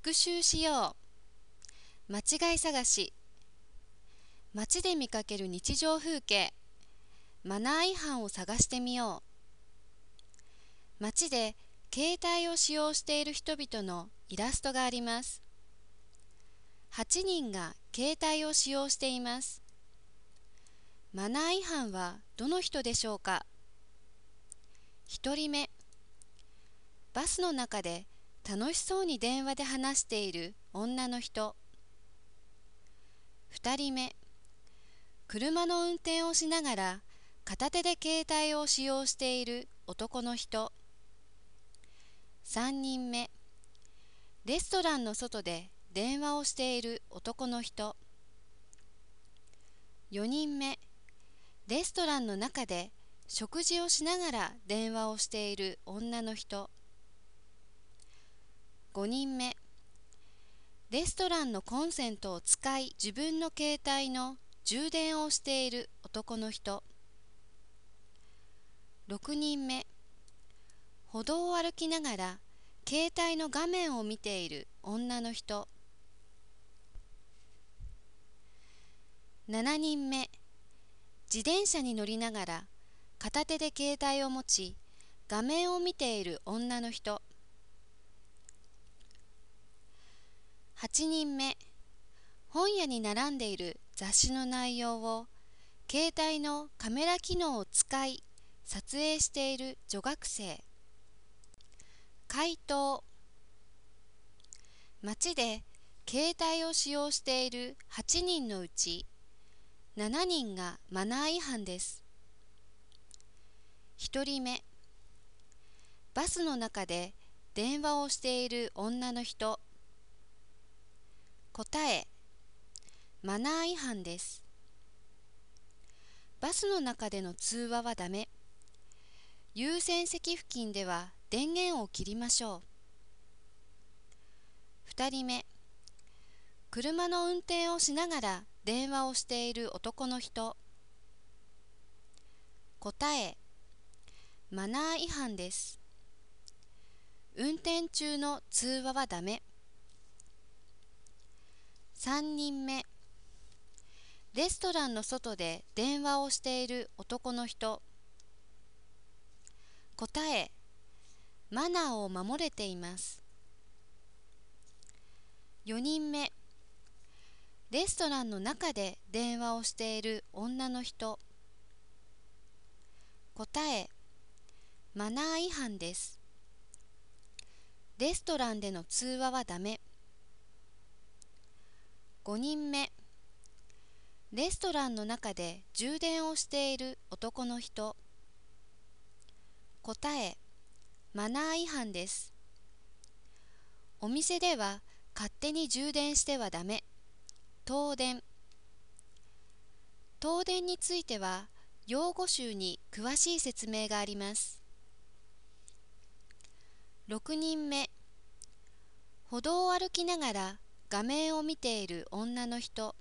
復習しよう。間違い探し。街で見かける日常風景、マナー違反を探してみよう。街で携帯を使用している人々のイラストがあります。8人が携帯を使用しています。マナー違反はどの人でしょうか。1人目、バスの中で楽しそうに電話で話している女の人。2人目、車の運転をしながら片手で携帯を使用している男の人。3人目、レストランの外で電話をしている男の人。4人目、レストランの中で食事をしながら電話をしている女の人。5人目、レストランのコンセントを使い自分の携帯の充電をしている男の人。6人目、歩道を歩きながら携帯の画面を見ている女の人。7人目、自転車に乗りながら片手で携帯を持ち画面を見ている女の人。8人目、本屋に並んでいる雑誌の内容を携帯のカメラ機能を使い撮影している女学生。回答。街で携帯を使用している8人のうち7人がマナー違反です。1人目、バスの中で電話をしている女の人。答え、マナー違反です。バスの中での通話はダメ。優先席付近では電源を切りましょう。2人目、車の運転をしながら電話をしている男の人。答え、マナー違反です。運転中の通話はダメ。3人目、レストランの外で電話をしている男の人。答え、マナーを守れています。4人目、レストランの中で電話をしている女の人。答え、マナー違反です。レストランでの通話はダメ。5人目、レストランの中で充電をしている男の人。答え、マナー違反です。お店では勝手に充電してはダメ。東電。東電については用語集に詳しい説明があります。6人目、歩道を歩きながら画面を見ている女の人。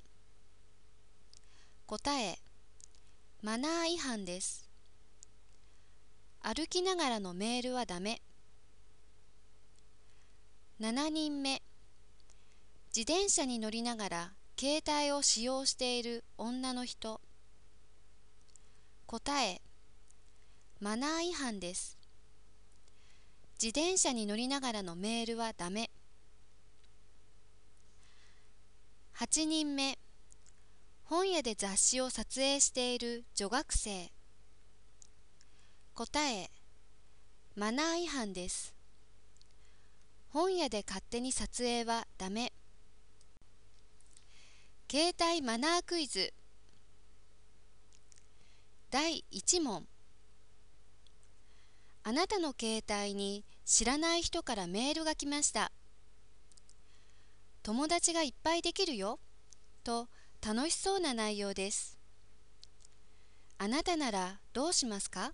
答え、マナー違反です。歩きながらのメールはダメ。7人目、自転車に乗りながら携帯を使用している女の人。答え、マナー違反です。自転車に乗りながらのメールはダメ。8人目、本屋で雑誌を撮影している女学生。答え、マナー違反です。本屋で勝手に撮影はダメ。携帯マナークイズ。第1問。あなたの携帯に知らない人からメールが来ました。友達がいっぱいできるよと楽しそうな内容です。あなたならどうしますか？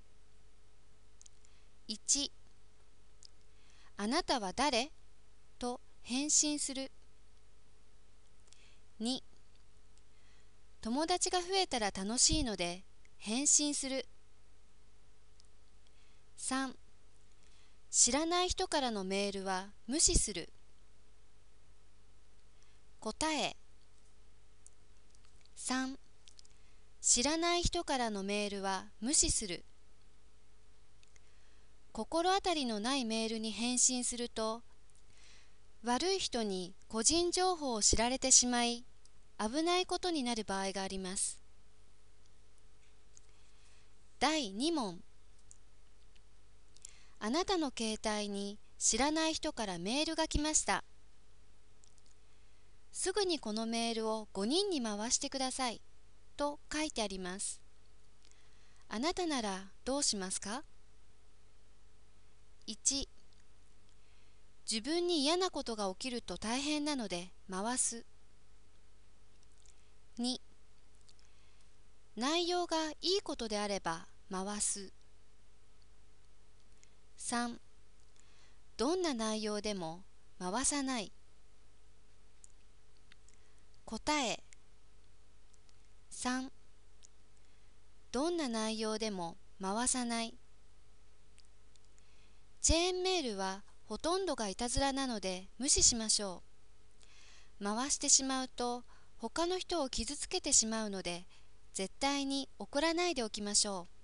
1、あなたは誰？と返信する。2、友達が増えたら楽しいので返信する。3、知らない人からのメールは無視する。 答え。3、知らない人からのメールは無視する。心当たりのないメールに返信すると、悪い人に個人情報を知られてしまい、危ないことになる場合があります。第2問。あなたの携帯に知らない人からメールが来ました。すぐにこのメールを5人に回してくださいと書いてあります。あなたならどうしますか？ 1、自分に嫌なことが起きると大変なので回す。2、内容がいいことであれば回す。3、どんな内容でも回さない。答え。3、どんな内容でも回さない。チェーンメールはほとんどがいたずらなので無視しましょう。回してしまうと他の人を傷つけてしまうので絶対に送らないでおきましょう。